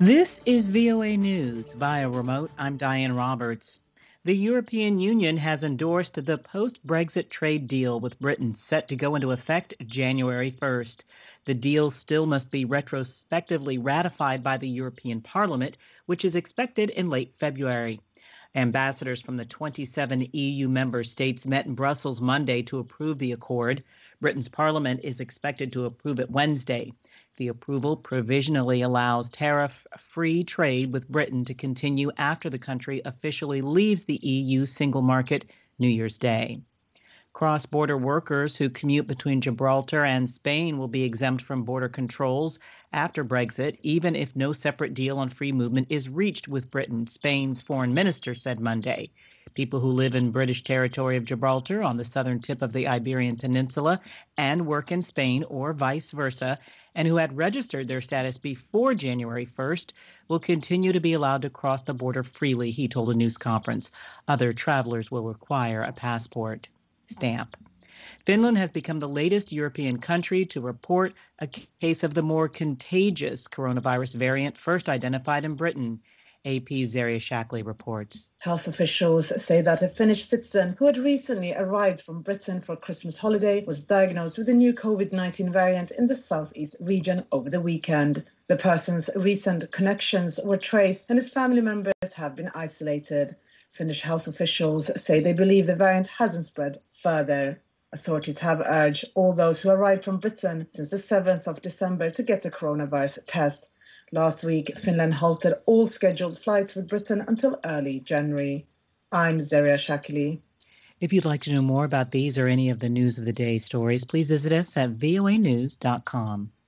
This is VOA News via remote. I'm Diane Roberts. The European Union has endorsed the post-Brexit trade deal with Britain set to go into effect January 1st. The deal still must be retrospectively ratified by the European Parliament, which is expected in late February. Ambassadors from the 27 EU member states met in Brussels Monday to approve the accord. Britain's parliament is expected to approve it Wednesday. The approval provisionally allows tariff-free trade with Britain to continue after the country officially leaves the EU single market New Year's Day. Cross-border workers who commute between Gibraltar and Spain will be exempt from border controls after Brexit, even if no separate deal on free movement is reached with Britain, Spain's foreign minister said Monday. People who live in British territory of Gibraltar on the southern tip of the Iberian Peninsula and work in Spain or vice versa, and who had registered their status before January 1st, will continue to be allowed to cross the border freely, he told a news conference. Other travelers will require a passport stamp. Finland has become the latest European country to report a case of the more contagious coronavirus variant first identified in Britain. AP's Zaria Shackley reports. Health officials say that a Finnish citizen who had recently arrived from Britain for Christmas holiday was diagnosed with a new COVID-19 variant in the southeast region over the weekend. The person's recent connections were traced and his family members have been isolated. Finnish health officials say they believe the variant hasn't spread further. Authorities have urged all those who arrived from Britain since the 7th of December to get a coronavirus test. Last week, Finland halted all scheduled flights with Britain until early January. I'm Zaria Shackley. If you'd like to know more about these or any of the news of the day stories, please visit us at voanews.com.